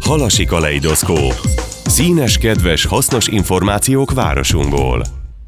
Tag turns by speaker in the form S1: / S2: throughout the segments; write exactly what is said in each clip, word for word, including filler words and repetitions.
S1: Halasi kaleidoszkóp. Színes, kedves, hasznos információk városunkból.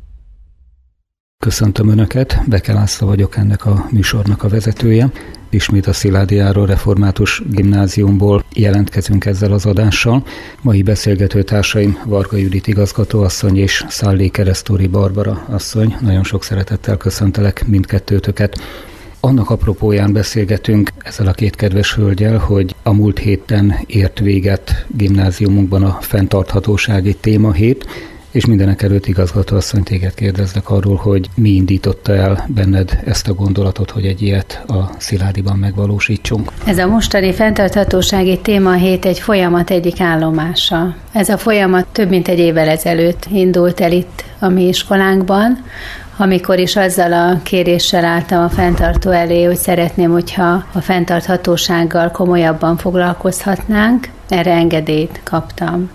S2: Köszöntöm Önöket, Beke László vagyok, ennek a műsornak a vezetője. Ismét a Szilády Járól Református Gimnáziumból jelentkezünk ezzel az adással. Mai beszélgetőtársaim Varga Judit igazgatóasszony és Szállé Keresztúri Barbara asszony. Nagyon sok szeretettel köszöntelek mindkettőtöket. Annak apropóján beszélgetünk ezzel a két kedves hölgyel, hogy a múlt héten ért véget gimnáziumunkban a fenntarthatósági témahét, és mindenek előtt igazgatóasszony, téged kérdezlek arról, hogy mi indította el benned ezt a gondolatot, hogy egy ilyet a Sziládyban megvalósítsunk.
S3: Ez a mostani fenntarthatósági témahét egy folyamat egyik állomása. Ez a folyamat több mint egy évvel ezelőtt indult el itt a mi iskolánkban, amikor is azzal a kéréssel álltam a fenntartó elé, hogy szeretném, hogyha a fenntarthatósággal komolyabban foglalkozhatnánk. Erre engedélyt kaptam.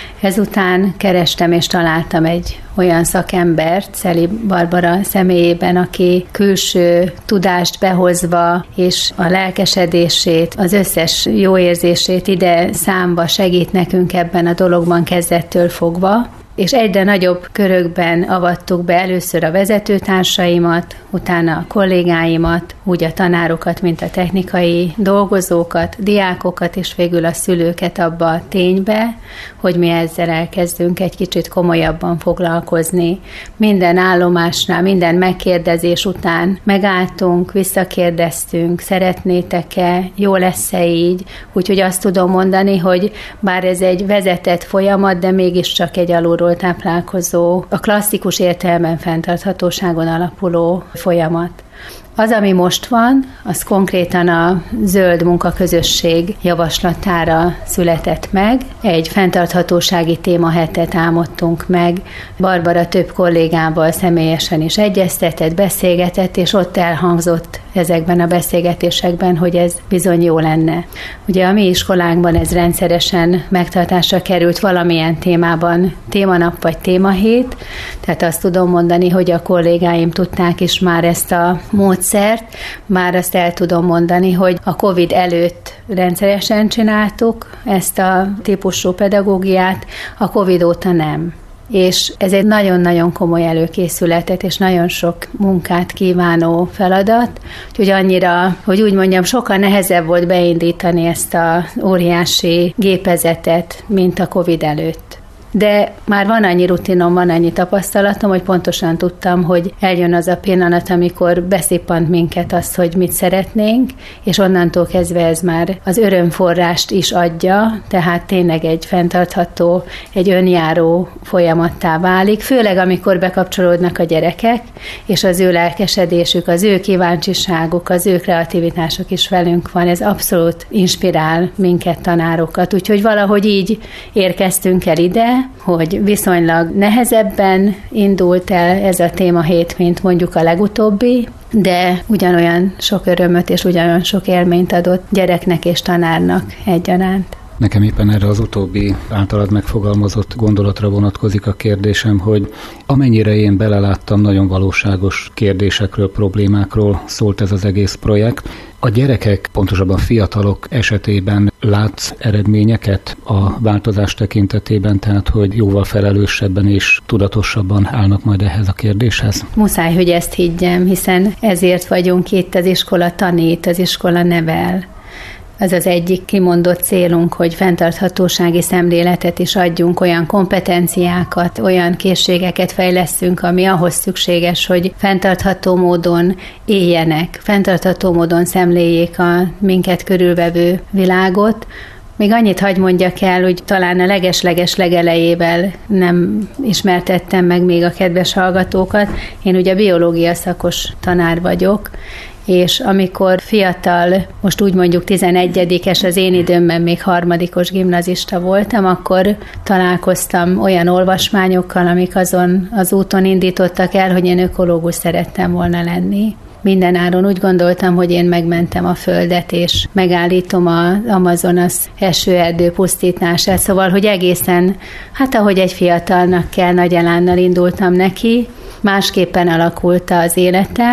S3: Ezután kerestem és találtam egy olyan szakembert, Szeli Barbara személyében, aki külső tudást behozva és a lelkesedését, az összes jó érzését ide számba segít nekünk ebben a dologban kezdettől fogva. És egyre nagyobb körökben avattuk be először a vezetőtársaimat, utána a kollégáimat, úgy a tanárokat, mint a technikai dolgozókat, diákokat, és végül a szülőket abba a ténybe, hogy mi ezzel elkezdünk egy kicsit komolyabban foglalkozni. Minden állomásnál, minden megkérdezés után megálltunk, visszakérdeztünk, szeretnétek-e, jó lesz-e így, úgyhogy azt tudom mondani, hogy bár ez egy vezetett folyamat, de mégiscsak egy alulról táplálkozó, a klasszikus értelemben fenntarthatóságon alapuló folyamat. Az, ami most van, az konkrétan a Zöld Munkaközösség javaslatára született meg. Egy fenntarthatósági témahetet álmodtunk meg. Barbara több kollégával személyesen is egyeztetett, beszélgetett, és ott elhangzott ezekben a beszélgetésekben, hogy ez bizony jó lenne. Ugye a mi iskolánkban ez rendszeresen megtartásra került valamilyen témában, témanap vagy témahét, tehát azt tudom mondani, hogy a kollégáim tudták is már ezt a módszert, már azt el tudom mondani, hogy a Covid előtt rendszeresen csináltuk ezt a típusú pedagógiát, a Covid óta nem. És ez egy nagyon-nagyon komoly előkészületet, és nagyon sok munkát kívánó feladat, úgyhogy annyira, hogy úgy mondjam, sokkal nehezebb volt beindítani ezt az óriási gépezetet, mint a Covid előtt. De már van annyi rutinom, van annyi tapasztalatom, hogy pontosan tudtam, hogy eljön az a pillanat, amikor beszippant minket az, hogy mit szeretnénk, és onnantól kezdve ez már az örömforrást is adja, tehát tényleg egy fenntartható, egy önjáró folyamattá válik, főleg amikor bekapcsolódnak a gyerekek, és az ő lelkesedésük, az ő kíváncsiságuk, az ő kreativitásuk is velünk van, ez abszolút inspirál minket, tanárokat, úgyhogy valahogy így érkeztünk el ide, hogy viszonylag nehezebben indult el ez a témahét, mint mondjuk a legutóbbi, de ugyanolyan sok örömöt és ugyanolyan sok élményt adott gyereknek és tanárnak egyaránt.
S2: Nekem éppen erre az utóbbi általad megfogalmazott gondolatra vonatkozik a kérdésem, hogy amennyire én beleláttam, nagyon valóságos kérdésekről, problémákról szólt ez az egész projekt. A gyerekek, pontosabban fiatalok esetében látsz eredményeket a változás tekintetében, tehát hogy jóval felelősebben és tudatosabban állnak majd ehhez a kérdéshez?
S3: Muszáj, hogy ezt higgyem, hiszen ezért vagyunk itt, az iskola tanít, az iskola nevel. Ez az egyik kimondott célunk, hogy fenntarthatósági szemléletet is adjunk, olyan kompetenciákat, olyan készségeket fejlesztünk, ami ahhoz szükséges, hogy fenntartható módon éljenek, fenntartható módon szemléljék a minket körülvevő világot. Még annyit hagy mondjak el, hogy talán a leges-leges legelejével nem ismertettem meg még a kedves hallgatókat. Én ugye biológia szakos tanár vagyok, és amikor fiatal, most úgy mondjuk tizenegyedikes, az én időmben még harmadikos gimnazista voltam, akkor találkoztam olyan olvasmányokkal, amik azon az úton indítottak el, hogy én ökológus szerettem volna lenni. Mindenáron úgy gondoltam, hogy én megmentem a Földet, és megállítom az Amazonas esőerdő pusztítását. Szóval, hogy egészen, hát ahogy egy fiatalnak kell, nagy elánnal indultam neki, másképpen alakult az életem,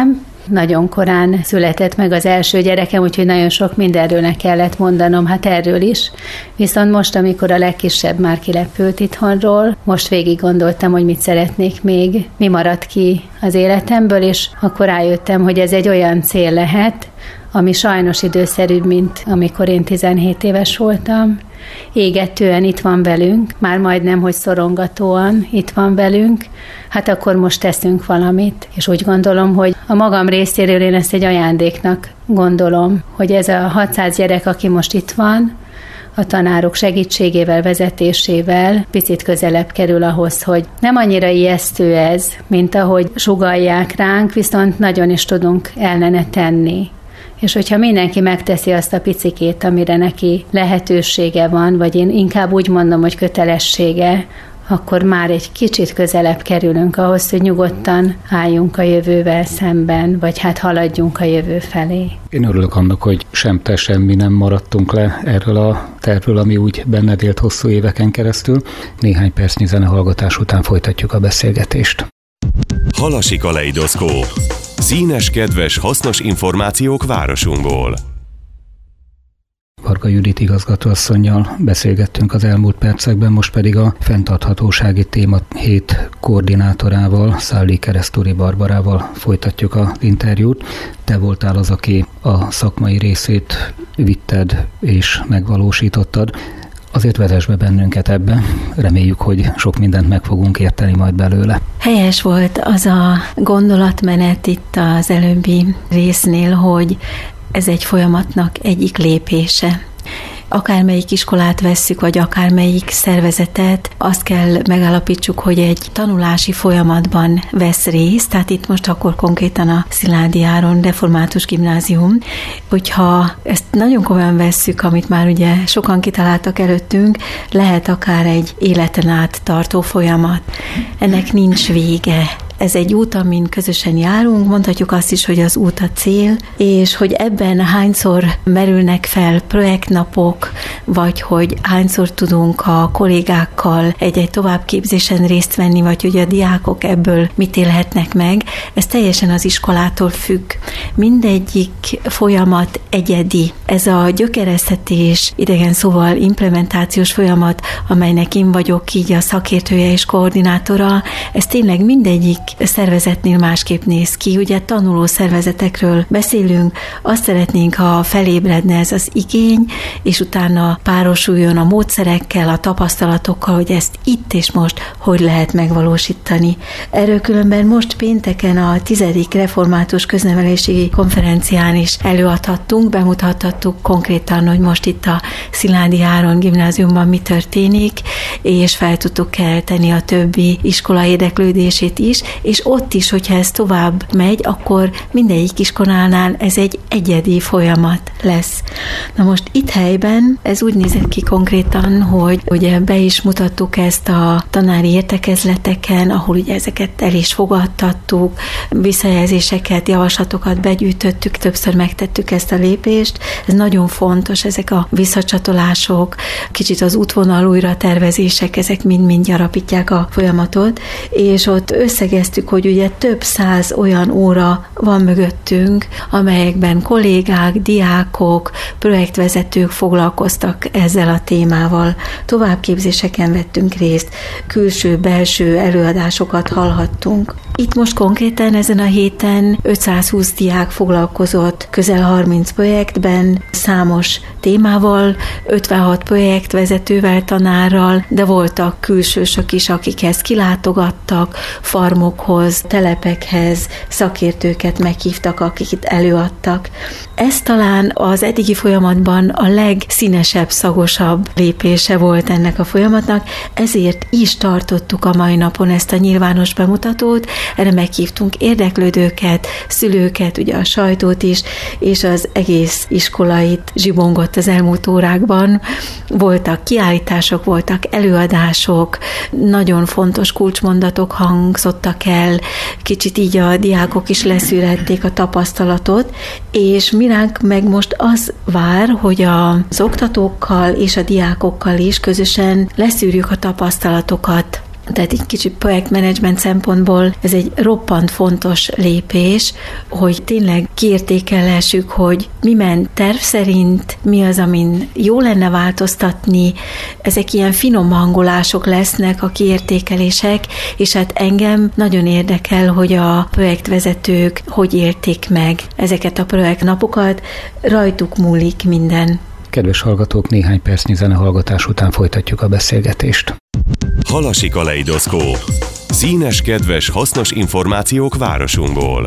S3: nagyon korán született meg az első gyerekem, úgyhogy nagyon sok mindenről ne kellett mondanom, hát erről is. Viszont most, amikor a legkisebb már kilepült itthonról, most végig gondoltam, hogy mit szeretnék még, mi maradt ki az életemből, és akkor rájöttem, hogy ez egy olyan cél lehet, ami sajnos időszerűbb, mint amikor én tizenhét éves voltam. Égetően itt van velünk, már majdnem, hogy szorongatóan itt van velünk, hát akkor most teszünk valamit. És úgy gondolom, hogy a magam részéről én ezt egy ajándéknak gondolom, hogy ez a hatszáz gyerek, aki most itt van, a tanárok segítségével, vezetésével picit közelebb kerül ahhoz, hogy nem annyira ijesztő ez, mint ahogy sugallják ránk, viszont nagyon is tudunk ellene tenni. És hogyha mindenki megteszi azt a picikét, amire neki lehetősége van, vagy én inkább úgy mondom, hogy kötelessége, akkor már egy kicsit közelebb kerülünk ahhoz, hogy nyugodtan álljunk a jövővel szemben, vagy hát haladjunk a jövő felé.
S2: Én örülök annak, hogy sem te, sem mi nem maradtunk le erről a tervről, ami úgy benned élt hosszú éveken keresztül. Néhány percnyi zenehallgatás után folytatjuk a beszélgetést.
S1: Halasi Kaleidoszkóp. Színes, kedves, hasznos információk városunkból.
S2: Varga Judit igazgatóasszonnyal beszélgettünk az elmúlt percekben, most pedig a fenntarthatósági téma hét koordinátorával, Szálli Keresztúri Barbarával folytatjuk az interjút. Te voltál az, aki a szakmai részét vitted és megvalósítottad. Azért vezess be bennünket ebbe, reméljük, hogy sok mindent meg fogunk érteni majd belőle.
S4: Helyes volt az a gondolatmenet itt az előbbi résznél, hogy ez egy folyamatnak egyik lépése. Akármelyik iskolát vesszük, vagy akármelyik szervezetet, azt kell megállapítsuk, hogy egy tanulási folyamatban vesz részt, tehát itt most akkor konkrétan a Szilády Áron Református Gimnázium. Hogyha ezt nagyon komolyan vesszük, amit már ugye sokan kitaláltak előttünk, lehet akár egy életen át tartó folyamat. Ennek nincs vége. Ez egy út, amin közösen járunk, mondhatjuk azt is, hogy az út a cél, és hogy ebben hányszor merülnek fel projektnapok, vagy hogy hányszor tudunk a kollégákkal egy-egy továbbképzésen részt venni, vagy hogy a diákok ebből mit élhetnek meg, ez teljesen az iskolától függ. Mindegyik folyamat egyedi. Ez a gyökereztetés, idegen szóval implementációs folyamat, amelynek én vagyok így a szakértője és koordinátora, ez tényleg mindegyik szervezetnél másképp néz ki. Ugye tanuló szervezetekről beszélünk, azt szeretnénk, ha felébredne ez az igény, és utána párosuljon a módszerekkel, a tapasztalatokkal, hogy ezt itt és most hogy lehet megvalósítani. Erről különben most pénteken a tizedik református köznevelési konferencián is előadhattunk, bemutathattuk konkrétan, hogy most itt a Szilády Áron Gimnáziumban mi történik, és fel tudtuk kelteni a többi iskola érdeklődését is, és ott is, hogyha ez tovább megy, akkor mindegyik iskolánál ez egy egyedi folyamat lesz. Na most itt helyben ez úgy nézett ki konkrétan, hogy ugye be is mutattuk ezt a tanári értekezleteken, ahol ugye ezeket el is fogadtattuk, visszajelzéseket, javaslatokat begyűjtöttük, többször megtettük ezt a lépést. Ez nagyon fontos, ezek a visszacsatolások, kicsit az útvonal újra tervezések, ezek mind-mind gyarapítják a folyamatot, és ott összegeztük, hogy ugye több száz olyan óra van mögöttünk, amelyekben kollégák, diákok, projektvezetők foglalkoztak ezzel a témával. Továbbképzéseken vettünk részt, külső-belső előadásokat hallhattunk. Itt most konkrétan ezen a héten ötszázhúsz diák foglalkozott közel harminc projektben, számos témával, ötvenhat projektvezetővel, tanárral, de voltak külsősök is, akik ezt kilátogattak, farmokhoz, telepekhez, szakértőket meghívtak, akik itt előadtak. Ez talán az eddigi folyamatban a legszínesebb, szagosabb lépése volt ennek a folyamatnak, ezért is tartottuk a mai napon ezt a nyilvános bemutatót, erre meghívtunk érdeklődőket, szülőket, ugye a sajtót is, és az egész iskolait zsibongott az elmúlt órákban. Voltak kiállítások, voltak előadások, nagyon fontos kulcsmondatok hangzottak el, kicsit így a diákok is leszűrhették a tapasztalatot, és mi ránk meg most az vár, hogy az oktatókkal és a diákokkal is közösen leszűrjük a tapasztalatokat Tehát egy kicsit projektmenedzsment szempontból ez egy roppant fontos lépés, hogy tényleg kiértékelhessük, hogy mi ment terv szerint, mi az, amin jó lenne változtatni. Ezek ilyen finom hangolások lesznek, a kiértékelések, és hát engem nagyon érdekel, hogy a projektvezetők hogy élték meg ezeket a projektnapokat, rajtuk múlik minden.
S2: Kedves hallgatók, néhány percnyi zenehallgatás után folytatjuk a beszélgetést.
S1: Halasi kaleidoszkóp. Színes, kedves, hasznos információk városunkból.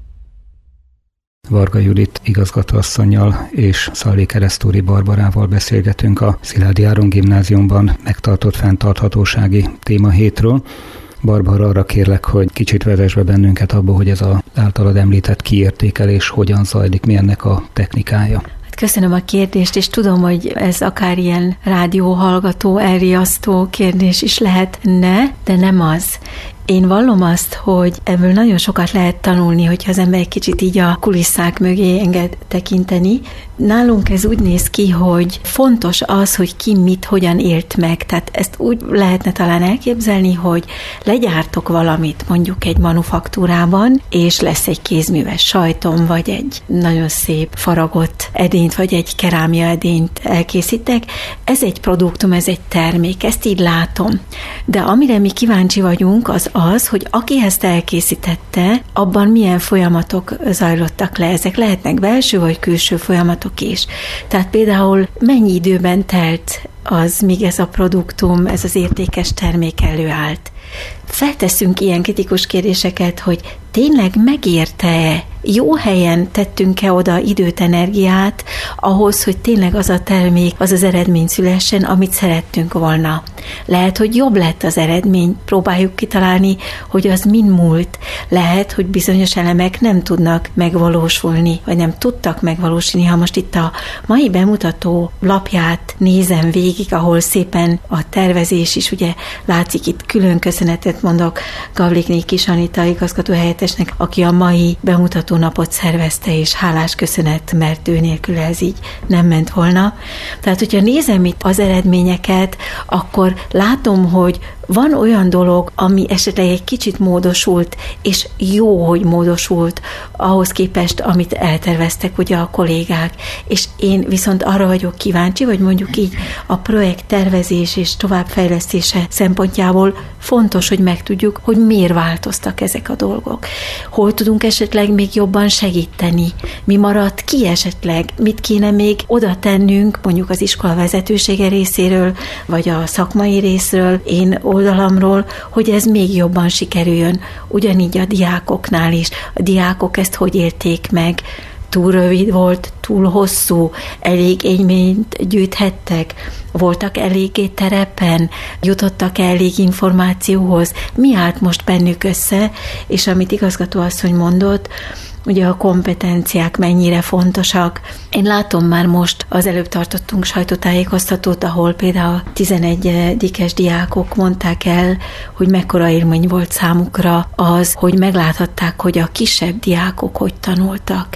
S2: Varga Judit igazgatóasszonnyal és Szalli Keresztúri Barbarával beszélgetünk a Szilády Áron Gimnáziumban megtartott fenntarthatósági témahétről. Barbara, arra kérlek, hogy kicsit vezess be bennünket abba, hogy ez az általad említett kiértékelés hogyan zajlik, mi ennek a technikája.
S4: Köszönöm a kérdést, és tudom, hogy ez akár ilyen rádióhallgató, elriasztó kérdés is lehetne, de nem az. Én vallom azt, hogy ebből nagyon sokat lehet tanulni, hogyha az ember egy kicsit így a kulisszák mögé enged tekinteni. Nálunk ez úgy néz ki, hogy fontos az, hogy ki mit, hogyan élt meg. Tehát ezt úgy lehetne talán elképzelni, hogy legyártok valamit mondjuk egy manufaktúrában, és lesz egy kézműves sajtom, vagy egy nagyon szép faragott edényt, vagy egy kerámia edényt elkészítek. Ez egy produktum, ez egy termék, ezt így látom. De amire mi kíváncsi vagyunk, az az, hogy aki ezt elkészítette, abban milyen folyamatok zajlottak le. Ezek lehetnek belső vagy külső folyamatok is. Tehát például mennyi időben telt az, míg ez a produktum, ez az értékes termék előállt. Felteszünk ilyen kritikus kérdéseket, hogy tényleg megérte-e, jó helyen tettünk-e oda időt, energiát ahhoz, hogy tényleg az a termék, az az eredmény szülessen, amit szerettünk volna. Lehet, hogy jobb lett az eredmény, próbáljuk kitalálni, hogy az mind múlt. Lehet, hogy bizonyos elemek nem tudnak megvalósulni, vagy nem tudtak megvalósulni. Ha most itt a mai bemutató lapját nézem végig, ahol szépen a tervezés is, ugye látszik, itt külön köszönetet mondok Gavlikné Kis Anita igazgatóhelyettesnek, aki a mai bemutató napot szervezte, és hálás köszönet, mert ő nélkül ez így nem ment volna. Tehát, hogyha nézem itt az eredményeket, akkor látom, hogy van olyan dolog, ami esetleg egy kicsit módosult, és jó, hogy módosult ahhoz képest, amit elterveztek ugye a kollégák. És én viszont arra vagyok kíváncsi, hogy mondjuk így a projekt tervezés és továbbfejlesztése szempontjából fontos, hogy megtudjuk, hogy miért változtak ezek a dolgok. Hol tudunk esetleg még jobban segíteni? Mi maradt ki esetleg? Mit kéne még oda tennünk, mondjuk az iskola vezetősége részéről, vagy a szakmai részről, én oldalamról, hogy ez még jobban sikerüljön. Ugyanígy a diákoknál is. A diákok ezt hogy élték meg? Túl rövid volt, túl hosszú, elég élményt gyűjthettek, voltak eléggé terepen, jutottak elég információhoz. Mi állt most bennük össze, és amit igazgatóasszony mondott, ugye a kompetenciák mennyire fontosak. Én látom már most, az előbb tartottunk sajtótájékoztatót, ahol például a tizenegyedikes diákok mondták el, hogy mekkora élmény volt számukra az, hogy megláthatták, hogy a kisebb diákok hogy tanultak.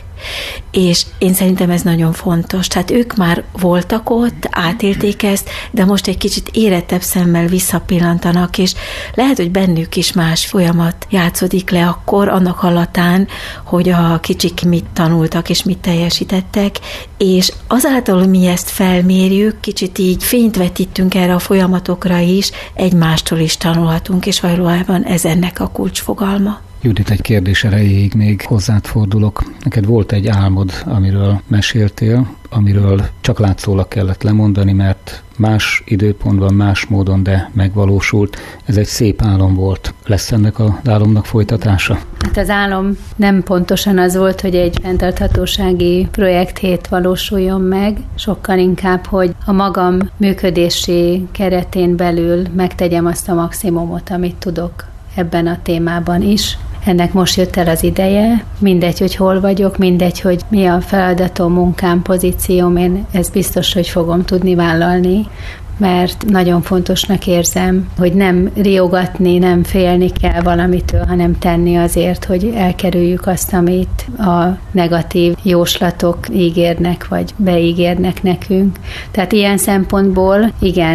S4: És én szerintem ez nagyon fontos. Tehát ők már voltak ott, átélték ezt, de most egy kicsit érettebb szemmel visszapillantanak, és lehet, hogy bennük is más folyamat játszódik le akkor, annak hallatán, hogy a kicsik mit tanultak és mit teljesítettek, és azáltal, hogy mi ezt felmérjük, kicsit így fényt vetítünk erre a folyamatokra is, egymástól is tanulhatunk, és valójában ez ennek a kulcsfogalma.
S2: Judit, egy kérdés erejéig még hozzád fordulok. Neked volt egy álmod, amiről meséltél, amiről csak látszólag kellett lemondani, mert más időpontban, más módon, de megvalósult. Ez egy szép álom volt. Lesz ennek az álomnak folytatása?
S3: Hát az álom nem pontosan az volt, hogy egy fenntarthatósági projekthét valósuljon meg, sokkal inkább, hogy a magam működési keretén belül megtegyem azt a maximumot, amit tudok ebben a témában is. Ennek most jött el az ideje, mindegy, hogy hol vagyok, mindegy, hogy mi a feladatom, munkám, pozícióm, én ezt biztos, hogy fogom tudni vállalni, mert nagyon fontosnak érzem, hogy nem riogatni, nem félni kell valamitől, hanem tenni azért, hogy elkerüljük azt, amit a negatív jóslatok ígérnek, vagy beígérnek nekünk. Tehát ilyen szempontból igen,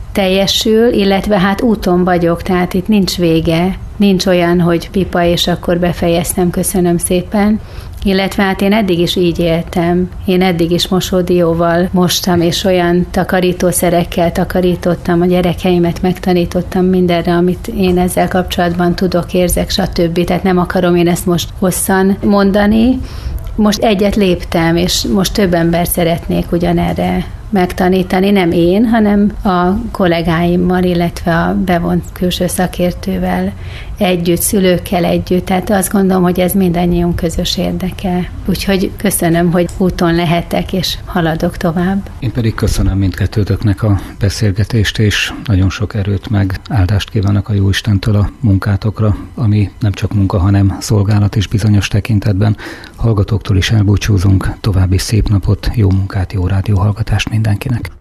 S3: teljesül, illetve hát úton vagyok, tehát itt nincs vége, nincs olyan, hogy pipa, és akkor befejeztem, köszönöm szépen. Illetve hát én eddig is így éltem. Én eddig is mosódióval mostam, és olyan takarítószerekkel takarítottam, a gyerekeimet megtanítottam mindenre, amit én ezzel kapcsolatban tudok, érzek, stb. Tehát nem akarom én ezt most hosszan mondani. Most egyet léptem, és most több ember szeretnék ugyanerre megtanítani, nem én, hanem a kollégáimmal, illetve a bevont külső szakértővel együtt, szülőkkel együtt. Tehát azt gondolom, hogy ez mindannyiunk közös érdeke. Úgyhogy köszönöm, hogy úton lehetek, és haladok tovább.
S2: Én pedig köszönöm mindkettőtöknek a beszélgetést, és nagyon sok erőt meg áldást kívánok a Jóistentől a munkátokra, ami nem csak munka, hanem szolgálat is bizonyos tekintetben. Hallgatóktól is elbúcsúzunk, további szép napot, jó munkát, jó rádióhallgatást mindenkinek.